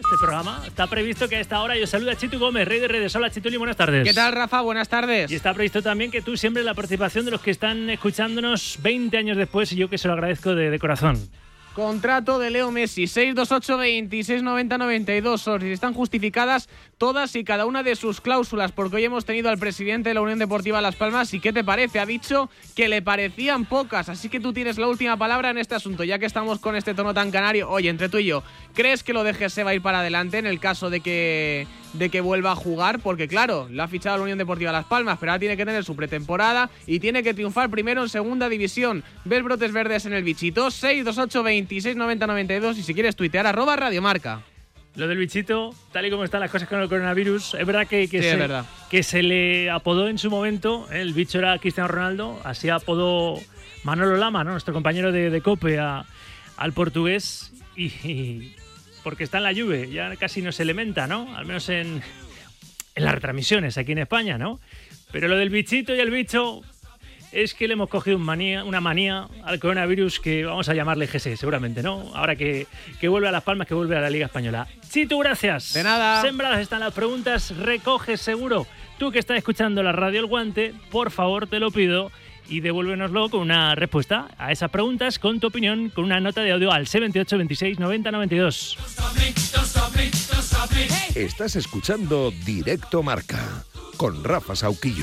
este programa. Está previsto que a esta hora yo salude a Chitu Gómez, rey de redes. Hola, Chituli, buenas tardes. ¿Qué tal, Rafa? Buenas tardes. Y está previsto también que tú siempre la participación de los que están escuchándonos 20 años después, y yo que se lo agradezco de corazón. Contrato de Leo Messi, 628 26 90 92. Están justificadas todas y cada una de sus cláusulas, porque hoy hemos tenido al presidente de la Unión Deportiva Las Palmas. ¿Y qué te parece? Ha dicho que le parecían pocas, así que tú tienes la última palabra en este asunto, ya que estamos con este tono tan canario. Oye, entre tú y yo, ¿crees que lo de Jesse va a ir para adelante en el caso de que vuelva a jugar? Porque claro, lo ha fichado la Unión Deportiva Las Palmas, pero ahora tiene que tener su pretemporada y tiene que triunfar primero en segunda división. ¿Ves brotes verdes en el bichito? 628 26 90 92 y si quieres tuitear @Radiomarca. Lo del bichito, tal y como están las cosas con el coronavirus, es verdad que es verdad. Que se le apodó en su momento, el bicho era Cristiano Ronaldo, así apodó Manolo Lama, ¿no? Nuestro compañero de COPE al portugués, y porque está en la Juve, ya casi no se elementa, ¿no? Al menos en las retransmisiones aquí en España, ¿no? Pero lo del bichito y el bicho es que le hemos cogido una manía al coronavirus que vamos a llamarle GS, seguramente, ¿no? Ahora que vuelve a Las Palmas, que vuelve a la Liga Española. Chitu, gracias. De nada. Sembradas están las preguntas, recoges seguro. Tú que estás escuchando la radio El Guante, por favor, te lo pido, y devuélvenoslo con una respuesta a esas preguntas, con tu opinión, con una nota de audio al 78 26 90 92. Estás escuchando Directo Marca con Rafa Sauquillo.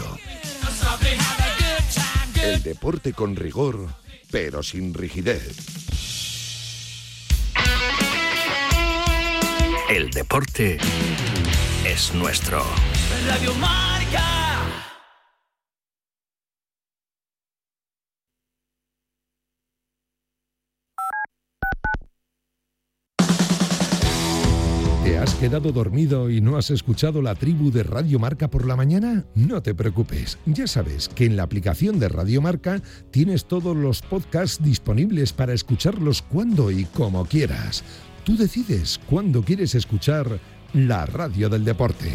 El deporte con rigor, pero sin rigidez. El deporte es nuestro. Radio Marca. ¿Te has quedado dormido y no has escuchado la tribu de Radio Marca por la mañana? No te preocupes, ya sabes que en la aplicación de Radio Marca tienes todos los podcasts disponibles para escucharlos cuando y como quieras. Tú decides cuándo quieres escuchar la radio del deporte.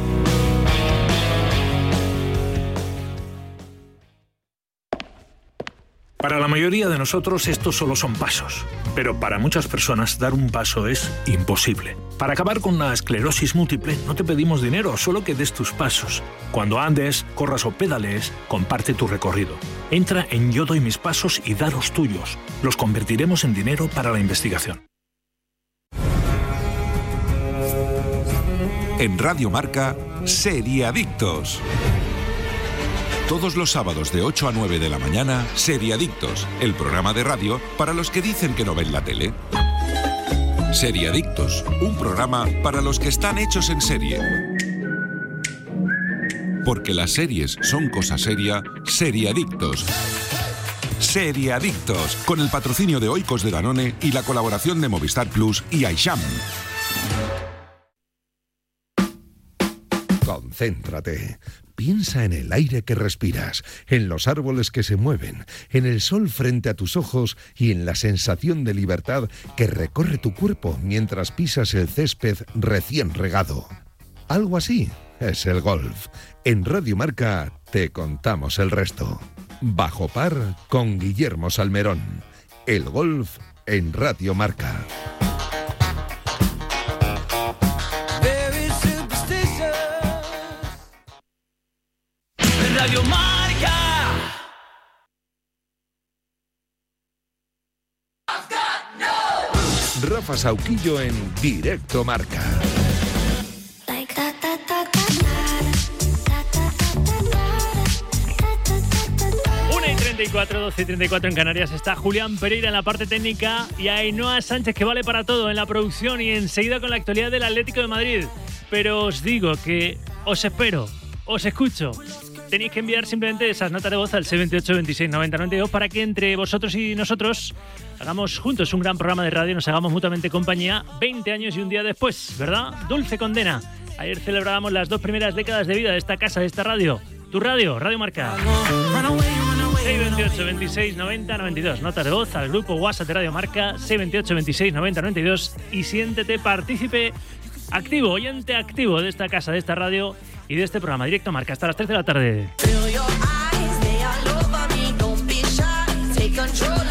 Para la mayoría de nosotros estos solo son pasos, pero para muchas personas dar un paso es imposible. Para acabar con la esclerosis múltiple no te pedimos dinero, solo que des tus pasos. Cuando andes, corras o pedalees, comparte tu recorrido. Entra en Yo Doy Mis Pasos y da los tuyos. Los convertiremos en dinero para la investigación. En Radio Marca, Seriadictos. Todos los sábados de 8 a 9 de la mañana, Seriadictos, el programa de radio para los que dicen que no ven la tele. Seriadictos, un programa para los que están hechos en serie. Porque las series son cosa seria, Seriadictos. Seriadictos, con el patrocinio de Oikos de Danone y la colaboración de Movistar Plus y Aisham. Concéntrate. Piensa en el aire que respiras, en los árboles que se mueven, en el sol frente a tus ojos y en la sensación de libertad que recorre tu cuerpo mientras pisas el césped recién regado. Algo así es el golf. En Radio Marca te contamos el resto. Bajo par con Guillermo Salmerón. El golf en Radio Marca. Radio Marca. Rafa Sauquillo en Directo Marca. 1:34, 12:34 en Canarias. Está Julián Pereira en la parte técnica y Ainhoa Sánchez, que vale para todo, en la producción, y enseguida con la actualidad del Atlético de Madrid. Pero os digo que os espero, os escucho. Tenéis que enviar simplemente esas notas de voz al 78 26 90 92 para que entre vosotros y nosotros hagamos juntos un gran programa de radio, nos hagamos mutuamente compañía 20 años y un día después, ¿verdad? Dulce condena. Ayer celebrábamos las 2 primeras décadas de vida de esta casa, de esta radio. Tu radio, Radio Marca. 628 26 90 92. Notas de voz al grupo WhatsApp de Radio Marca, 628 26 90 92, y siéntete partícipe activo, oyente activo de esta casa, de esta radio y de este programa Directo Marca hasta las 3 de la tarde. Como no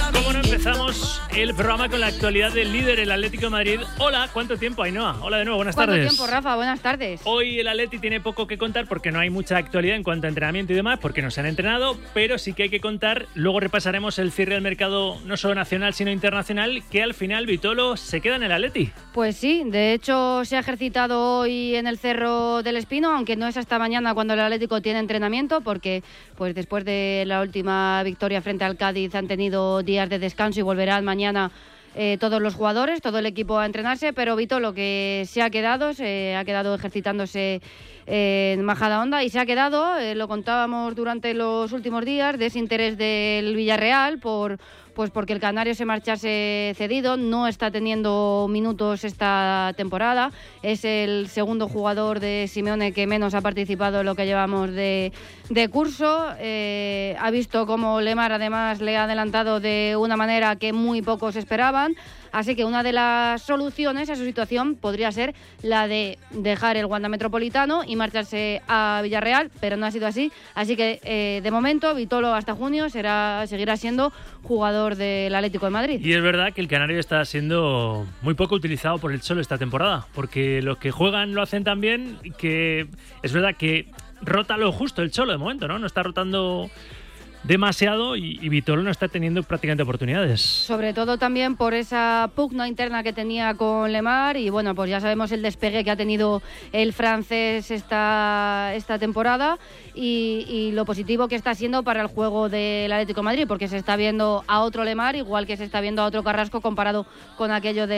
empezamos el programa con la actualidad del líder, el Atlético de Madrid. Hola, ¿cuánto tiempo, Ainhoa? Hola de nuevo, buenas tardes. ¿Cuánto tiempo, Rafa? Buenas tardes. Hoy el Atleti tiene poco que contar porque no hay mucha actualidad en cuanto a entrenamiento y demás, porque no se han entrenado, pero sí que hay que contar. Luego repasaremos el cierre del mercado, no solo nacional, sino internacional, que al final Vitolo se queda en el Atleti. Pues sí, de hecho se ha ejercitado hoy en el Cerro del Espino, aunque no es hasta mañana cuando el Atlético tiene entrenamiento, porque pues después de la última victoria frente al Cádiz han tenido días de descanso y volverán mañana todos los jugadores, todo el equipo a entrenarse, pero Vitolo que se ha quedado ejercitándose en Majadahonda y se ha quedado, lo contábamos durante los últimos días, desinterés del Villarreal porque el canario se marchase cedido, no está teniendo minutos esta temporada, es el segundo jugador de Simeone que menos ha participado en lo que llevamos de curso, ha visto cómo Lemar además le ha adelantado de una manera que muy pocos esperaban, así que una de las soluciones a su situación podría ser la de dejar el Wanda Metropolitano y marcharse a Villarreal, pero no ha sido así, así que de momento Vitolo hasta junio seguirá siendo jugador del Atlético de Madrid. Y es verdad que el canario está siendo muy poco utilizado por el Cholo esta temporada, porque los que juegan lo hacen tan bien que es verdad que rota lo justo el Cholo de momento, ¿no? No está rotando demasiado y Vitolo no está teniendo prácticamente oportunidades. Sobre todo también por esa pugna interna que tenía con Lemar y bueno, pues ya sabemos el despegue que ha tenido el francés esta temporada y lo positivo que está siendo para el juego del Atlético de Madrid, porque se está viendo a otro Lemar igual que se está viendo a otro Carrasco comparado con aquel de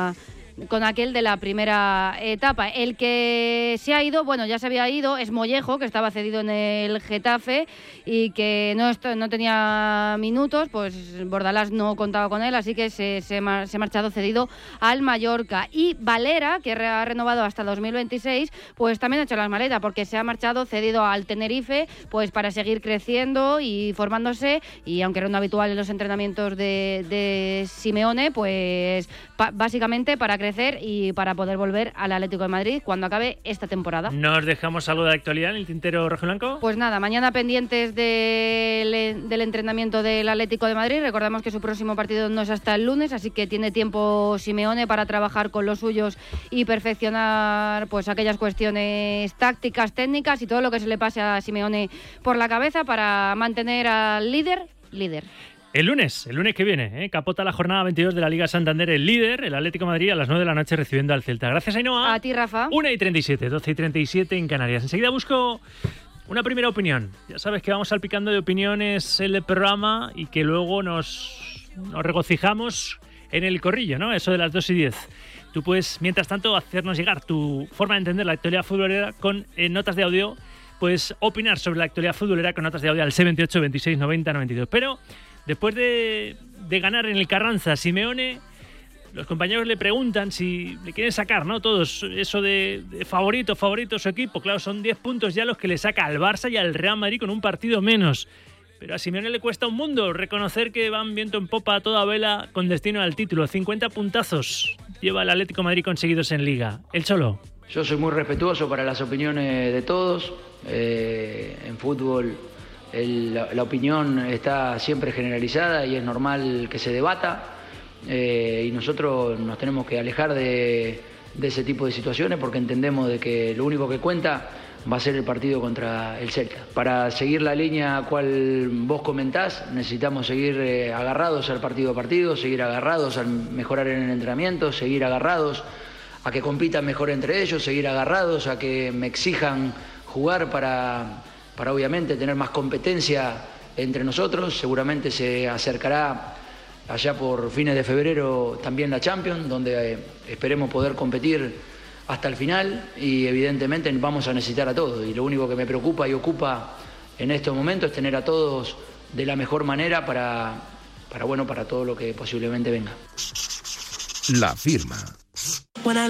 la primera etapa. El que se ha ido, bueno, ya se había ido, es Mollejo, que estaba cedido en el Getafe y que no tenía minutos, pues Bordalás no contaba con él, así que se ha marchado cedido al Mallorca. Y Valera, que ha renovado hasta 2026, pues también ha hecho las maletas, porque se ha marchado cedido al Tenerife, pues para seguir creciendo y formándose, y aunque era un habitual en los entrenamientos de Simeone, pues básicamente para crecer y para poder volver al Atlético de Madrid cuando acabe esta temporada. ¿Nos dejamos algo de actualidad en el tintero rojiblanco? Pues nada, mañana pendientes del entrenamiento del Atlético de Madrid. Recordamos que su próximo partido no es hasta el lunes, así que tiene tiempo Simeone para trabajar con los suyos y perfeccionar pues aquellas cuestiones tácticas, técnicas y todo lo que se le pase a Simeone por la cabeza para mantener al líder. El lunes que viene, capota la jornada 22 de la Liga Santander, el líder, el Atlético de Madrid, a las 9 de la noche recibiendo al Celta. Gracias, Ainhoa. A ti, Rafa. 1:37, 12:37 en Canarias. Enseguida busco una primera opinión. Ya sabes que vamos salpicando de opiniones el programa y que luego nos regocijamos en el corrillo, ¿no? Eso de las 2:10. Tú puedes, mientras tanto, hacernos llegar tu forma de entender la actualidad futbolera con notas de audio. Puedes opinar sobre la actualidad futbolera con notas de audio al 628 26 90 92. Pero después de ganar en el Carranza Simeone, los compañeros le preguntan si le quieren sacar, ¿no? Todos eso de favorito su equipo. Claro, son 10 puntos ya los que le saca al Barça y al Real Madrid con un partido menos. Pero a Simeone le cuesta un mundo reconocer que van viento en popa a toda vela con destino al título. 50 puntazos lleva el Atlético de Madrid conseguidos en Liga. El Cholo. Yo soy muy respetuoso para las opiniones de todos. En fútbol la opinión está siempre generalizada y es normal que se debata. Y nosotros nos tenemos que alejar de ese tipo de situaciones porque entendemos de que lo único que cuenta va a ser el partido contra el Celta. Para seguir la línea cual vos comentás, necesitamos seguir agarrados al partido a partido, seguir agarrados al mejorar en el entrenamiento, seguir agarrados a que compitan mejor entre ellos, seguir agarrados a que me exijan jugar para obviamente tener más competencia entre nosotros. Seguramente se acercará allá por fines de febrero también la Champions, donde esperemos poder competir hasta el final y evidentemente vamos a necesitar a todos. Y lo único que me preocupa y ocupa en estos momentos es tener a todos de la mejor manera para todo lo que posiblemente venga. La firma. La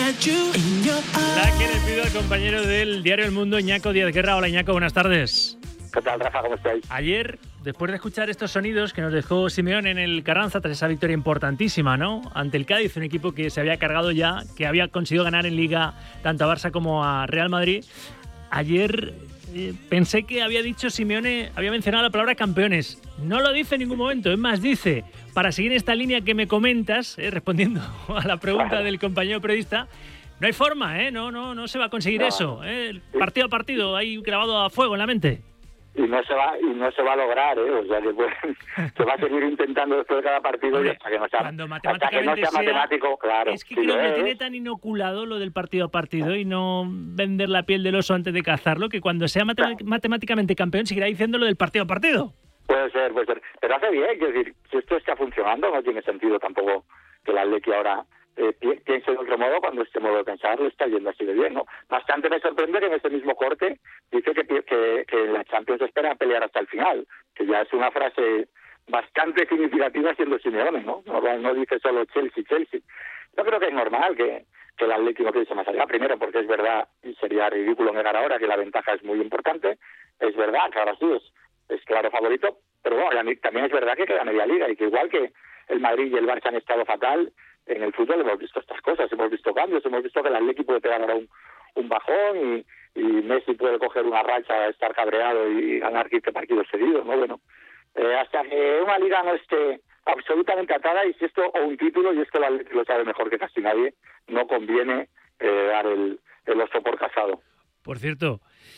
que le pido al compañero del diario El Mundo, Iñaco Díaz Guerra. Hola, Iñaco, buenas tardes. ¿Qué tal, Rafa? ¿Cómo estáis? Ayer, después de escuchar estos sonidos que nos dejó Simeone en el Carranza tras esa victoria importantísima, ¿no? Ante el Cádiz, un equipo que se había cargado ya, que había conseguido ganar en Liga tanto a Barça como a Real Madrid. Ayer pensé que había dicho Simeone, había mencionado la palabra campeones. No lo dice en ningún momento, es más, dice, para seguir esta línea que me comentas, respondiendo a la pregunta del compañero periodista, no hay forma, no se va a conseguir eso, partido a partido, ahí grabado a fuego en la mente. Y no se va a lograr, o sea que pues, se va a seguir intentando después de cada partido. Hombre, y hasta que no sea matemáticamente matemático, claro. Es que creo que tiene tan inoculado lo del partido a partido y no vender la piel del oso antes de cazarlo, que cuando sea matemáticamente campeón seguirá diciendo lo del partido a partido. Puede ser. Pero hace bien, quiero decir, si esto está funcionando, no tiene sentido tampoco que el Atleti ahora piense de otro modo cuando este modo de pensar le está yendo así de bien, ¿no? Bastante me sorprende que en ese mismo corte dice que la Champions espera pelear hasta el final, que ya es una frase bastante significativa siendo Simeone, ¿no? No dice solo Chelsea. Yo creo que es normal que el Atleti no piense más allá, primero porque es verdad, y sería ridículo negar ahora que la ventaja es muy importante, es verdad que ahora sí es claro favorito, pero bueno, también es verdad que queda media liga y que igual que el Madrid y el Barça han estado fatal, en el fútbol hemos visto estas cosas, hemos visto cambios, hemos visto que el Atleti puede pegar ahora un bajón y Messi puede coger una racha, estar cabreado y ganar 15 partidos seguidos, ¿no? Bueno, hasta que una liga no esté absolutamente atada, y si esto, o un título, y esto el Atleti lo sabe mejor que casi nadie, no conviene dar el oso por casado. Por cierto,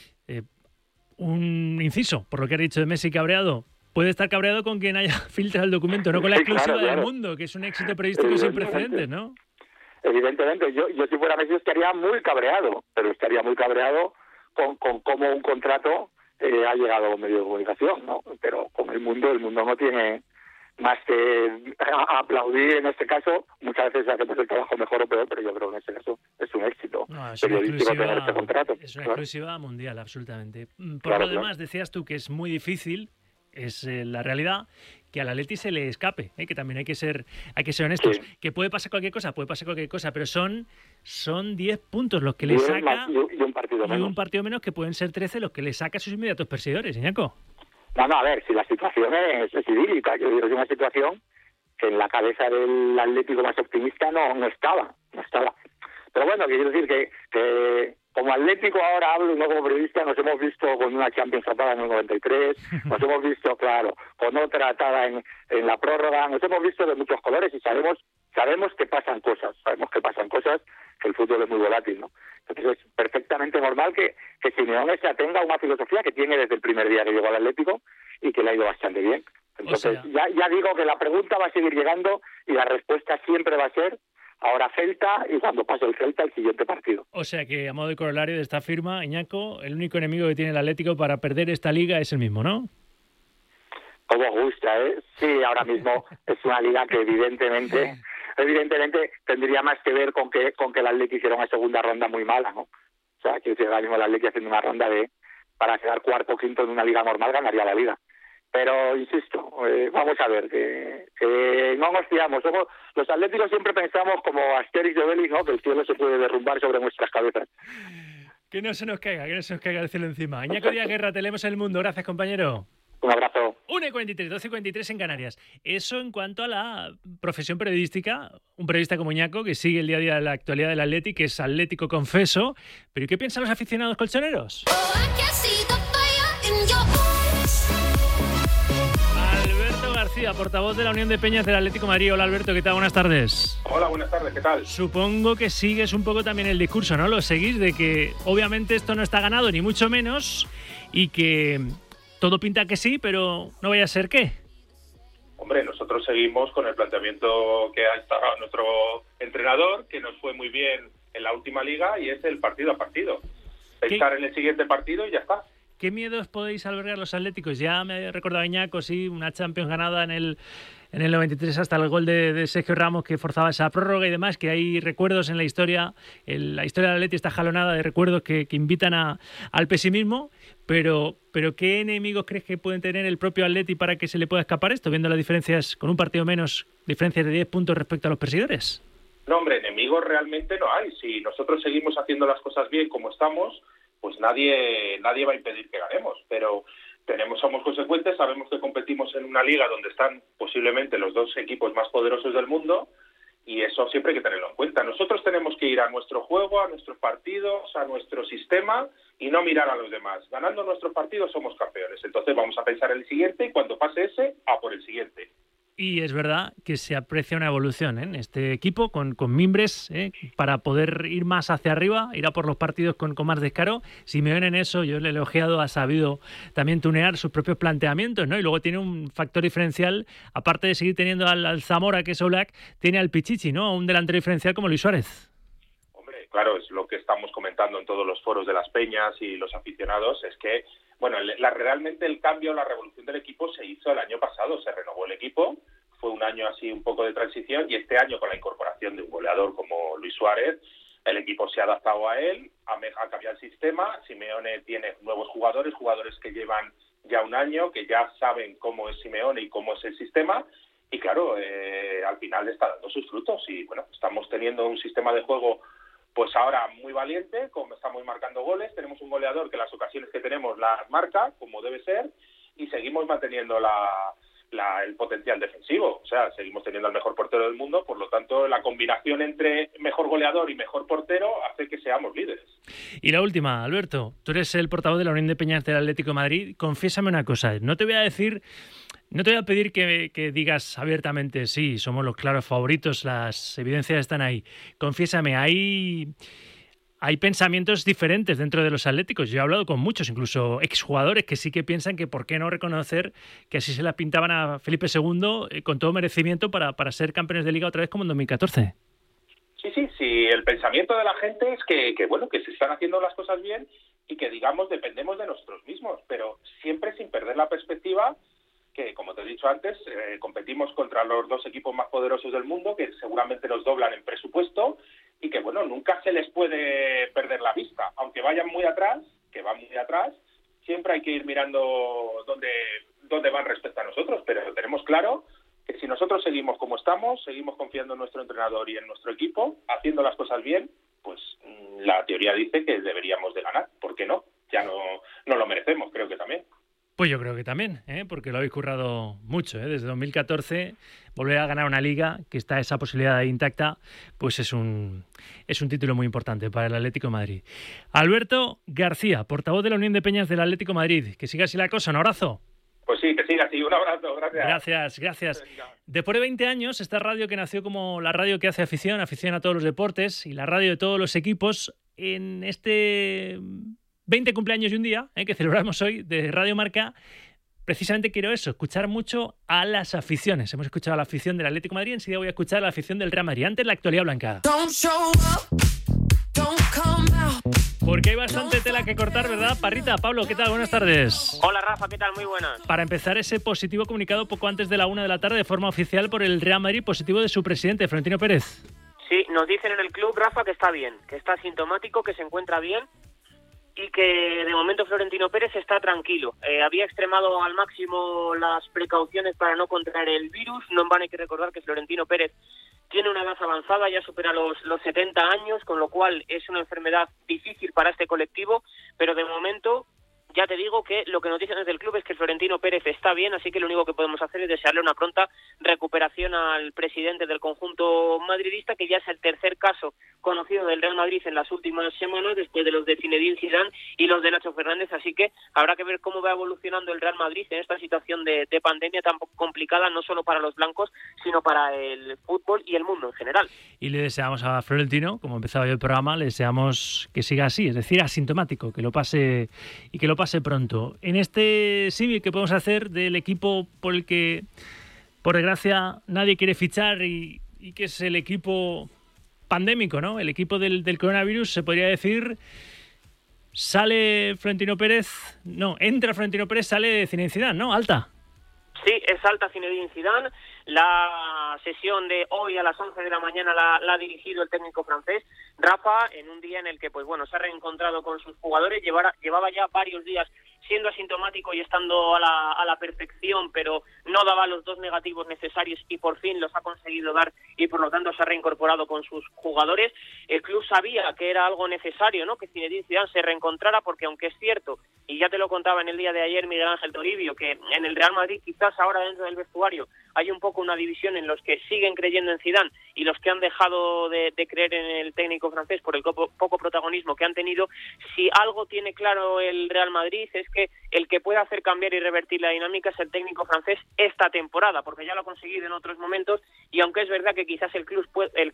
un inciso, por lo que ha dicho de Messi cabreado. Puede estar cabreado con quien haya filtrado el documento, no con la exclusiva del Mundo, que es un éxito periodístico sin precedentes, ¿no? Evidentemente, yo si fuera Messi estaría muy cabreado, pero estaría muy cabreado con cómo un contrato ha llegado a un medio de comunicación, ¿no? Pero con el Mundo no tiene más que aplaudir en este caso. Muchas veces hacemos el trabajo mejor o peor, pero yo creo que en este caso es un éxito periodístico tener este contrato. Es una exclusiva mundial, absolutamente. Por lo demás, decías tú que es muy difícil. Es la realidad, que al Atleti se le escape, que también hay que ser honestos. Sí. Que puede pasar cualquier cosa, pero son 10 puntos los que le saca y un partido menos, que pueden ser 13 los que le saca a sus inmediatos perseguidores, Iñaco. No, a ver, si la situación es idílica, yo digo, es una situación que en la cabeza del Atlético más optimista no estaba. Pero bueno, quiero decir que como Atlético ahora hablo y no como periodista, nos hemos visto con una Champions atada en el 93, nos hemos visto, claro, con otra atada en la prórroga, nos hemos visto de muchos colores y sabemos que pasan cosas, que el fútbol es muy volátil, ¿no? Entonces es perfectamente normal que Simeone se atenga a una filosofía que tiene desde el primer día que llegó al Atlético y que le ha ido bastante bien. Entonces ya digo que la pregunta va a seguir llegando y la respuesta siempre va a ser ahora Celta, y cuando pase el Celta, el siguiente partido. O sea que, a modo de corolario de esta firma, Iñaco, el único enemigo que tiene el Atlético para perder esta liga es el mismo, ¿no? Como gusta, ¿eh? Sí, ahora mismo es una liga que evidentemente tendría más que ver con que el Atlético hiciera una segunda ronda muy mala, ¿no? O sea, que si ahora mismo el Atlético haciendo una ronda para quedar cuarto o quinto en una liga normal, ganaría la liga. Pero, insisto, vamos a ver, que no nos fiamos. Los atléticos siempre pensamos como Asterix y Obelix, ¿no? Que el cielo se puede derrumbar sobre nuestras cabezas. Que no se nos caiga el cielo encima. Iñaco Díaz Guerra, te leemos en El Mundo. Gracias, compañero. Un abrazo. 1:43, 12:43 en Canarias. Eso en cuanto a la profesión periodística. Un periodista como Iñaco, que sigue el día a día de la actualidad del Atleti, que es atlético confeso. ¿Pero y qué piensan los aficionados colchoneros? García, portavoz de la Unión de Peñas del Atlético de Madrid. Hola, Alberto, ¿qué tal? Buenas tardes. Hola, buenas tardes, ¿qué tal? Supongo que sigues un poco también el discurso, ¿no? Lo seguís de que obviamente esto no está ganado, ni mucho menos, y que todo pinta que sí, pero no vaya a ser qué. Hombre, nosotros seguimos con el planteamiento que ha instalado nuestro entrenador, que nos fue muy bien en la última liga, y es el partido a partido. Pensar en el siguiente partido y ya está. ¿Qué miedos podéis albergar los atléticos? Ya me he recordado Iñaco, sí, una Champions ganada en el 93 hasta el gol de Sergio Ramos que forzaba esa prórroga y demás, que hay recuerdos en la historia. La historia del Atleti está jalonada de recuerdos que invitan al pesimismo, pero ¿qué enemigos crees que pueden tener el propio Atleti para que se le pueda escapar esto, viendo las diferencias, con un partido menos, diferencias de 10 puntos respecto a los perseguidores? No, hombre, enemigos realmente no hay. Si nosotros seguimos haciendo las cosas bien como estamos, pues nadie va a impedir que ganemos, pero somos consecuentes, sabemos que competimos en una liga donde están posiblemente los dos equipos más poderosos del mundo Y eso siempre hay que tenerlo en cuenta. Nosotros tenemos que ir a nuestro juego, a nuestros partidos, a nuestro sistema y no mirar a los demás. Ganando nuestros partidos somos campeones. Entonces vamos a pensar en el siguiente y cuando pase ese, a por el siguiente. Y es verdad que se aprecia una evolución en este equipo con mimbres para poder ir más hacia arriba, ir a por los partidos con más descaro. Simeone en eso, yo le he elogiado, ha sabido también tunear sus propios planteamientos, ¿no? Y luego tiene un factor diferencial, aparte de seguir teniendo al Zamora, que es Oblak, tiene al Pichichi, ¿no? Un delantero diferencial como Luis Suárez. Hombre, claro, es lo que estamos comentando en todos los foros de las peñas y los aficionados, es que bueno, realmente el cambio, la revolución del equipo se hizo el año pasado, se renovó el equipo, fue un año así un poco de transición y este año con la incorporación de un goleador como Luis Suárez, el equipo se ha adaptado a él, ha cambiado el sistema, Simeone tiene nuevos jugadores que llevan ya un año, que ya saben cómo es Simeone y cómo es el sistema y claro, al final está dando sus frutos y bueno, estamos teniendo un sistema de juego pues ahora muy valiente, como estamos marcando goles, tenemos un goleador que las ocasiones que tenemos las marca, como debe ser, y seguimos manteniendo el potencial defensivo. O sea, seguimos teniendo al mejor portero del mundo, por lo tanto, la combinación entre mejor goleador y mejor portero hace que seamos líderes. Y la última, Alberto, tú eres el portavoz de la Unión de Peñas del Atlético de Madrid. Confiésame una cosa, no te voy a pedir que digas abiertamente, sí, somos los claros favoritos, las evidencias están ahí. Confiésame, hay pensamientos diferentes dentro de los atléticos. Yo he hablado con muchos, incluso exjugadores, que sí que piensan que por qué no reconocer que así se la pintaban a Felipe II con todo merecimiento para ser campeones de Liga otra vez como en 2014. Sí, el pensamiento de la gente es que se están haciendo las cosas bien y que, digamos, dependemos de nosotros mismos, pero siempre sin perder la perspectiva que, como te he dicho antes, competimos contra los dos equipos más poderosos del mundo, que seguramente nos doblan en presupuesto y que, bueno, nunca se les puede perder la vista. Aunque vayan muy atrás, siempre hay que ir mirando dónde van respecto a nosotros, pero tenemos claro que si nosotros seguimos como estamos, seguimos confiando en nuestro entrenador y en nuestro equipo, haciendo las cosas bien, pues la teoría dice que deberíamos de ganar. ¿Por qué no? Ya no lo merecemos, creo que también. Pues yo creo que también, porque lo habéis currado mucho. Desde 2014, volver a ganar una liga, que está esa posibilidad ahí intacta, pues es un título muy importante para el Atlético de Madrid. Alberto García, portavoz de la Unión de Peñas del Atlético de Madrid. Que siga así la cosa, un abrazo. Pues sí, que siga así, un abrazo, gracias. Gracias. Después de 20 años, esta radio que nació como la radio que hace afición a todos los deportes y la radio de todos los equipos, en este 20 cumpleaños y un día, que celebramos hoy, de Radio Marca, precisamente quiero escuchar mucho a las aficiones. Hemos escuchado a la afición del Atlético de Madrid, enseguida voy a escuchar a la afición del Real Madrid. Antes, la actualidad blanca. Porque hay bastante tela que cortar, ¿verdad? Parrita, Pablo, ¿qué tal? Buenas tardes. Hola, Rafa, ¿qué tal? Muy buenas. Para empezar, ese positivo comunicado poco antes de la 1 de la tarde de forma oficial por el Real Madrid, positivo de su presidente, Florentino Pérez. Sí, nos dicen en el club, Rafa, que está bien, que está asintomático, que se encuentra bien y que de momento Florentino Pérez está tranquilo. Había extremado al máximo las precauciones para no contraer el virus. No en vano hay que recordar que Florentino Pérez tiene una edad avanzada, ya supera los 70 años, con lo cual es una enfermedad difícil para este colectivo, pero de momento ya te digo que lo que nos dicen desde el club es que Florentino Pérez está bien, así que lo único que podemos hacer es desearle una pronta recuperación al presidente del conjunto madridista, que ya es el tercer caso conocido del Real Madrid en las últimas semanas, después de los de Zinedine Zidane y los de Nacho Fernández, así que habrá que ver cómo va evolucionando el Real Madrid en esta situación de pandemia tan complicada, no solo para los blancos, sino para el fútbol y el mundo en general. Y le deseamos a Florentino, como empezaba yo el programa, le deseamos que siga así, es decir, asintomático, que lo pase pronto. En este símil que podemos hacer del equipo por el que, por desgracia, nadie quiere fichar y que es el equipo pandémico, ¿no? El equipo del coronavirus, se podría decir, entra Florentino Pérez, sale Zinedine Zidane, ¿no? Alta. Sí, es alta Zinedine Zidane. La sesión de hoy a las 11 de la mañana la ha dirigido el técnico francés. Rafa, en un día en el que pues bueno, se ha reencontrado con sus jugadores, llevaba ya varios días siendo asintomático y estando a la perfección, pero no daba los 2 negativos necesarios y por fin los ha conseguido dar y por lo tanto se ha reincorporado con sus jugadores. El club sabía que era algo necesario, ¿no?, que Zinedine Zidane se reencontrara, porque aunque es cierto, y ya te lo contaba en el día de ayer Miguel Ángel Toribio, que en el Real Madrid quizás ahora dentro del vestuario hay un poco una división en los que siguen creyendo en Zidane y los que han dejado de creer en el técnico francés por el poco protagonismo que han tenido. Si algo tiene claro el Real Madrid es que el que puede hacer cambiar y revertir la dinámica es el técnico francés esta temporada, porque ya lo ha conseguido en otros momentos, y aunque es verdad que quizás el club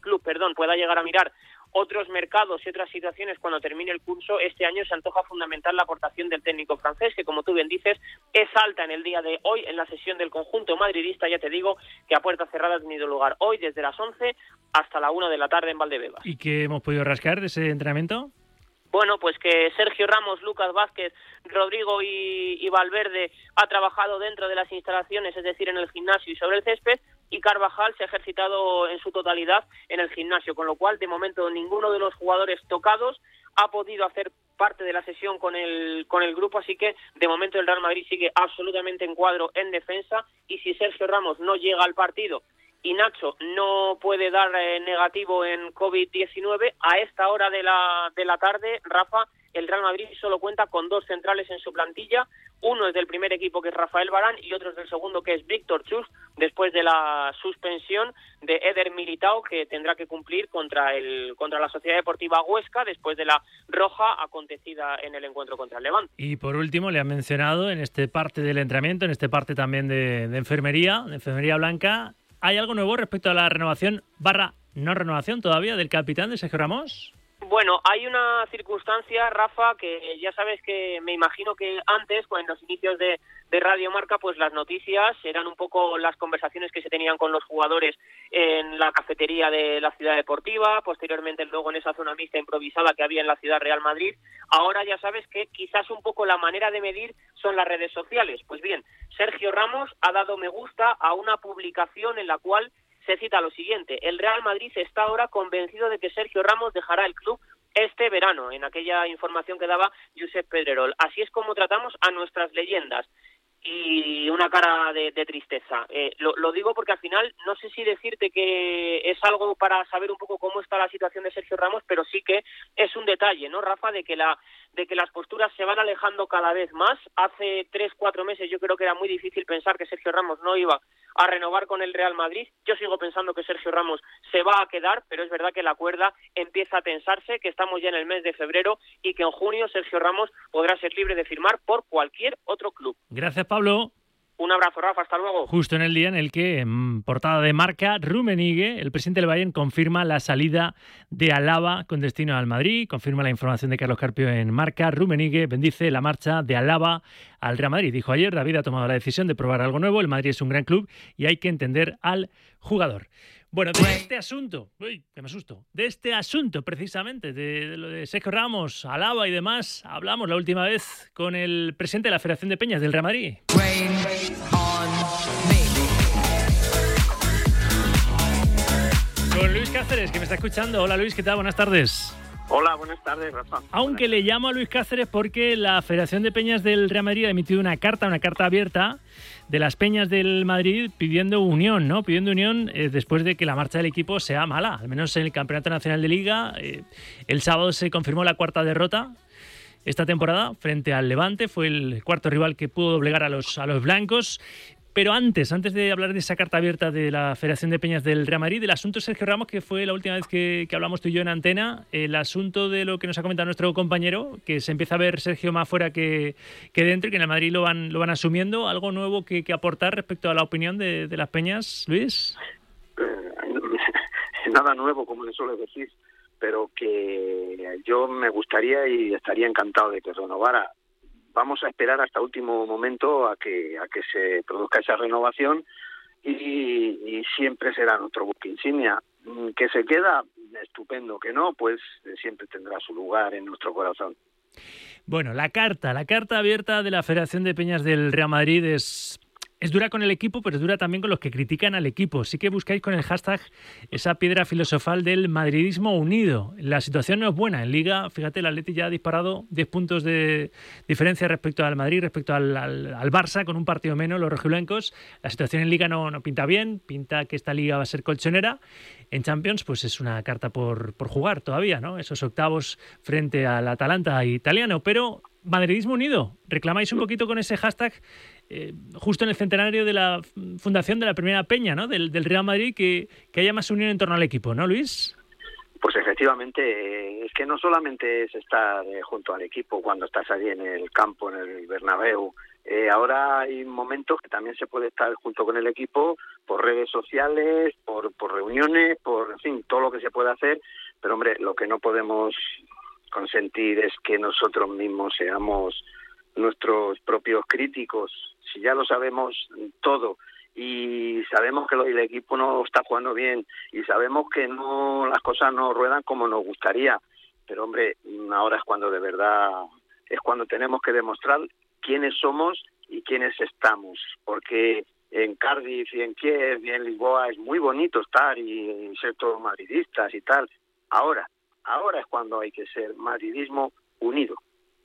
pueda llegar a mirar otros mercados y otras situaciones cuando termine el curso, este año se antoja fundamental la aportación del técnico francés, que como tú bien dices, es alta en el día de hoy en la sesión del conjunto madridista. Ya te digo que a puerta cerrada ha tenido lugar hoy desde las 11 hasta la 1 de la tarde en Valdebebas. ¿Y qué hemos podido rascar de ese entrenamiento? Bueno, pues que Sergio Ramos, Lucas Vázquez, Rodrigo y Valverde ha trabajado dentro de las instalaciones, es decir, en el gimnasio y sobre el césped, y Carvajal se ha ejercitado en su totalidad en el gimnasio, con lo cual, de momento, ninguno de los jugadores tocados ha podido hacer parte de la sesión con el grupo, así que, de momento, el Real Madrid sigue absolutamente en cuadro en defensa, y si Sergio Ramos no llega al partido y Nacho no puede dar negativo en COVID-19, a esta hora de la tarde, Rafa, el Real Madrid solo cuenta con 2 centrales en su plantilla. Uno es del primer equipo, que es Rafael Varane, y otro es del segundo, que es Víctor Chus, después de la suspensión de Eder Militao, que tendrá que cumplir contra la Sociedad Deportiva Huesca después de la roja acontecida en el encuentro contra el Levante. Y por último, le han mencionado en este parte del entrenamiento, en este parte también de enfermería blanca, ¿hay algo nuevo respecto a la renovación / no renovación todavía del capitán de Sergio Ramos? Bueno, hay una circunstancia, Rafa, que ya sabes que me imagino que antes, en los inicios de Radio Marca, pues las noticias eran un poco las conversaciones que se tenían con los jugadores en la cafetería de la Ciudad Deportiva, posteriormente luego en esa zona mixta improvisada que había en la Ciudad Real Madrid. Ahora ya sabes que quizás un poco la manera de medir son las redes sociales. Pues bien, Sergio Ramos ha dado me gusta a una publicación en la cual se cita lo siguiente: el Real Madrid está ahora convencido de que Sergio Ramos dejará el club este verano, en aquella información que daba Josep Pedrerol. Así es como tratamos a nuestras leyendas. Y una cara de tristeza. Lo digo porque al final no sé si decirte que es algo para saber un poco cómo está la situación de Sergio Ramos, pero sí que es un detalle, ¿no, Rafa?, de que las posturas se van alejando cada vez más. Hace 3-4 meses yo creo que era muy difícil pensar que Sergio Ramos no iba a renovar con el Real Madrid. Yo sigo pensando que Sergio Ramos se va a quedar, pero es verdad que la cuerda empieza a tensarse, que estamos ya en el mes de febrero y que en junio Sergio Ramos podrá ser libre de firmar por cualquier otro club. Gracias, Pablo. Un abrazo, Rafa, hasta luego. Justo en el día en el que, en portada de Marca, Rummenigge, el presidente del Bayern, confirma la salida de Alaba con destino al Madrid. Confirma la información de Carlos Carpio en Marca. Rummenigge bendice la marcha de Alaba al Real Madrid. Dijo ayer: David ha tomado la decisión de probar algo nuevo. El Madrid es un gran club y hay que entender al jugador. Bueno, de este asunto, que me asusto, de este asunto precisamente, de lo de Sergio Ramos, Alaba y demás, hablamos la última vez con el presidente de la Federación de Peñas del Real Madrid. Con Luis Cáceres, que me está escuchando. Hola Luis, ¿qué tal? Buenas tardes. Hola, buenas tardes, Rafa. Aunque le llamo a Luis Cáceres porque la Federación de Peñas del Real Madrid ha emitido una carta abierta de las peñas del Madrid pidiendo unión, ¿no? Pidiendo unión después de que la marcha del equipo sea mala. Al menos en el Campeonato Nacional de Liga, el sábado se confirmó la 4ª derrota esta temporada frente al Levante. Fue el 4º rival que pudo doblegar a los blancos. Pero antes de hablar de esa carta abierta de la Federación de Peñas del Real Madrid, del asunto Sergio Ramos, que fue la última vez que hablamos tú y yo en antena, el asunto de lo que nos ha comentado nuestro compañero, que se empieza a ver Sergio más fuera que dentro y que en el Madrid lo van asumiendo. ¿Algo nuevo que aportar respecto a la opinión de las peñas, Luis? Nada nuevo, como le suele decir, pero que yo me gustaría y estaría encantado de que renovara. Vamos a esperar hasta último momento a que se produzca esa renovación y siempre será nuestro buque insignia. Que se queda, estupendo. Que no, pues siempre tendrá su lugar en nuestro corazón. Bueno, la carta abierta de la Federación de Peñas del Real Madrid es es dura con el equipo, pero es dura también con los que critican al equipo. Sí que buscáis con el hashtag esa piedra filosofal del madridismo unido. La situación no es buena. En Liga, fíjate, el Atleti ya ha disparado 10 puntos de diferencia respecto al Madrid, respecto al Barça, con un partido menos, los rojiblancos. La situación en Liga no pinta bien, pinta que esta Liga va a ser colchonera. En Champions, pues es una carta por jugar todavía, ¿no? Esos octavos frente al Atalanta italiano, pero madridismo unido. Reclamáis un poquito con ese hashtag justo en el centenario de la fundación de la primera peña, ¿no? Del Real Madrid, que haya más unión en torno al equipo, ¿no, Luis? Pues efectivamente, es que no solamente es estar junto al equipo cuando estás allí en el campo, en el Bernabéu. Ahora hay momentos que también se puede estar junto con el equipo por redes sociales, por reuniones, en fin, todo lo que se puede hacer. Pero, hombre, lo que no podemos consentir es que nosotros mismos seamos nuestros propios críticos. Si ya lo sabemos todo y sabemos que el equipo no está jugando bien y sabemos que no, las cosas no ruedan como nos gustaría, pero hombre, ahora es cuando de verdad, es cuando tenemos que demostrar quiénes somos y quiénes estamos, porque en Cardiff y en Kiev y en Lisboa es muy bonito estar y ser todos madridistas y tal. Ahora es cuando hay que ser madridismo unido.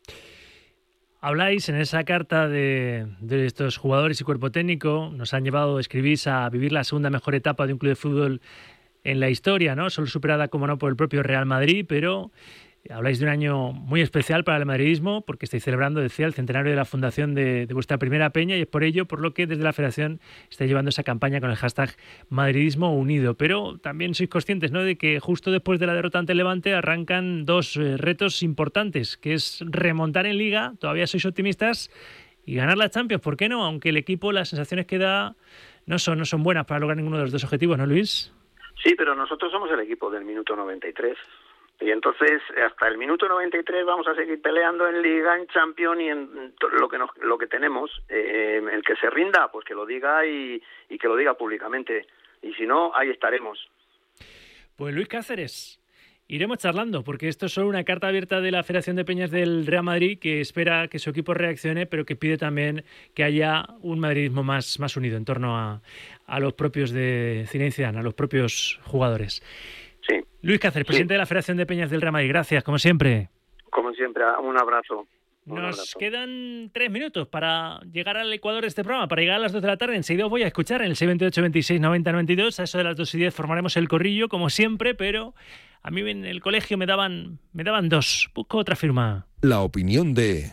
Habláis en esa carta de estos jugadores y cuerpo técnico, nos han llevado, escribís, a vivir la segunda mejor etapa de un club de fútbol en la historia, ¿no? Solo superada, como no, por el propio Real Madrid, pero habláis de un año muy especial para el madridismo, porque estáis celebrando, decía, el centenario de la fundación de vuestra primera peña, y es por ello por lo que desde la Federación estáis llevando esa campaña con el hashtag Madridismo Unido. Pero también sois conscientes, ¿no?, de que justo después de la derrota ante el Levante arrancan dos retos importantes, que es remontar en Liga, todavía sois optimistas, y ganar la Champions, ¿por qué no? Aunque el equipo, las sensaciones que da no son buenas para lograr ninguno de los dos objetivos, ¿no, Luis? Sí, pero nosotros somos el equipo del minuto 93. Y entonces, hasta el minuto 93 vamos a seguir peleando en Liga, en Champions y en lo que tenemos. El que se rinda, pues que lo diga y que lo diga públicamente. Y si no, ahí estaremos. Pues Luis Cáceres, iremos charlando, porque esto es solo una carta abierta de la Federación de Peñas del Real Madrid, que espera que su equipo reaccione, pero que pide también que haya un madridismo más unido en torno a los propios de Zinedine Zidane, a los propios jugadores. Sí. Luis Cáceres, presidente de la Federación de Peñas del Real Madrid. Gracias, como siempre. Como siempre, un abrazo. Nos quedan 3 minutos para llegar al Ecuador de este programa, para llegar a las 2 de la tarde. Enseguida os voy a escuchar en el 628 26 90 92. A eso de las 2:10 formaremos el corrillo, como siempre, pero a mí en el colegio me daban 2. Busco otra firma. La opinión de...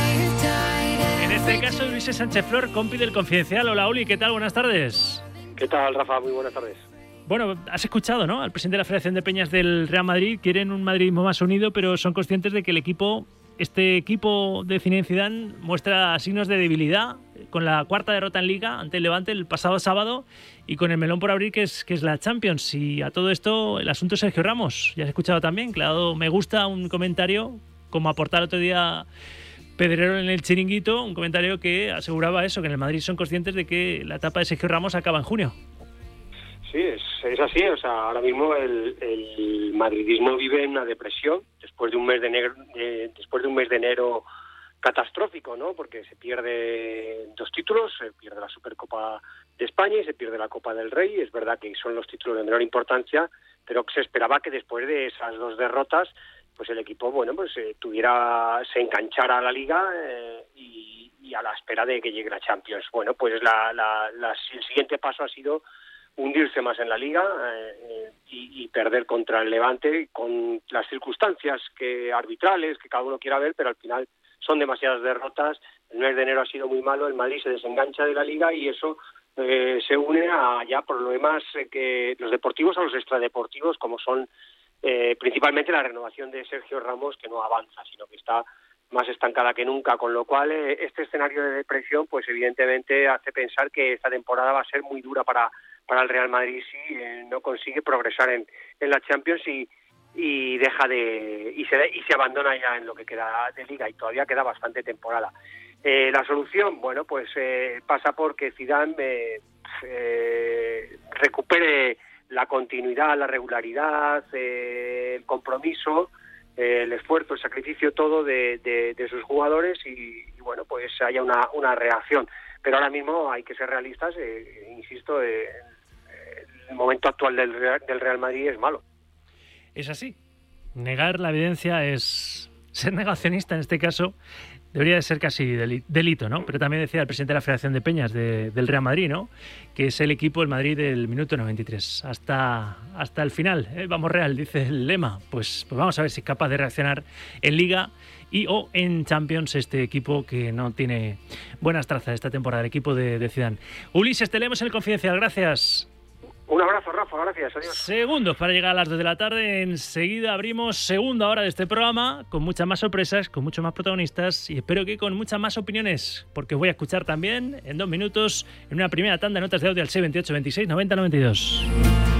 En este caso, Luis Sánchez Flor, compi del Confidencial. Hola, Uli, ¿qué tal? Buenas tardes. ¿Qué tal, Rafa? Muy buenas tardes. Bueno, has escuchado, ¿no?, al presidente de la Federación de Peñas del Real Madrid. Quieren un madridismo más unido, pero son conscientes de que este equipo de Zinedine Zidane muestra signos de debilidad, con la cuarta derrota en Liga ante el Levante el pasado sábado y con el melón por abrir que es la Champions. Y a todo esto, el asunto es Sergio Ramos. Ya has escuchado también, que le ha dado me gusta un comentario, como aportar otro día Pedrero en el Chiringuito, un comentario que aseguraba eso, que en el Madrid son conscientes de que la etapa de Sergio Ramos acaba en junio. Sí, es así. O sea, ahora mismo el madridismo vive en una depresión después de un mes de enero catastrófico, ¿no? Porque se pierde 2 títulos, se pierde la Supercopa de España y se pierde la Copa del Rey. Es verdad que son los títulos de menor importancia, pero se esperaba que después de esas 2 derrotas, pues el equipo, se enganchara a la Liga y a la espera de que llegue la Champions. Bueno, pues el siguiente paso ha sido hundirse más en la Liga y perder contra el Levante con las circunstancias arbitrales que cada uno quiera ver, pero al final son demasiadas derrotas. El mes de enero ha sido muy malo, el Madrid se desengancha de la Liga y eso se une a ya problemas que los deportivos a los extradeportivos, como son principalmente la renovación de Sergio Ramos, que no avanza, sino que está más estancada que nunca, con lo cual este escenario de depresión pues evidentemente hace pensar que esta temporada va a ser muy dura para el Real Madrid si no consigue progresar en la Champions y deja y se abandona ya en lo que queda de Liga, y todavía queda bastante temporada. La solución, pasa por que Zidane recupere la continuidad, la regularidad, el compromiso el esfuerzo, el sacrificio todo de sus jugadores y bueno, pues haya una reacción. Pero ahora mismo hay que ser realistas, insisto, el momento actual del Real Madrid es malo. Es así. Negar la evidencia es ser negacionista en este caso. Debería de ser casi delito, ¿no? Pero también decía el presidente de la Federación de Peñas del Real Madrid, ¿no? Que es el equipo del Madrid del minuto 93. Hasta el final. Vamos Real, dice el lema. Pues vamos a ver si es capaz de reaccionar en Liga o en Champions, este equipo que no tiene buenas trazas esta temporada, el equipo de Zidane. Ulises, te leemos en el Confidencial. Gracias. Un abrazo, Rafa, gracias, adiós. Segundos para llegar a las 2 de la tarde. Enseguida abrimos segunda hora de este programa con muchas más sorpresas, con muchos más protagonistas y espero que con muchas más opiniones, porque os voy a escuchar también en 2 minutos en una primera tanda de notas de audio al 628 26 90 92.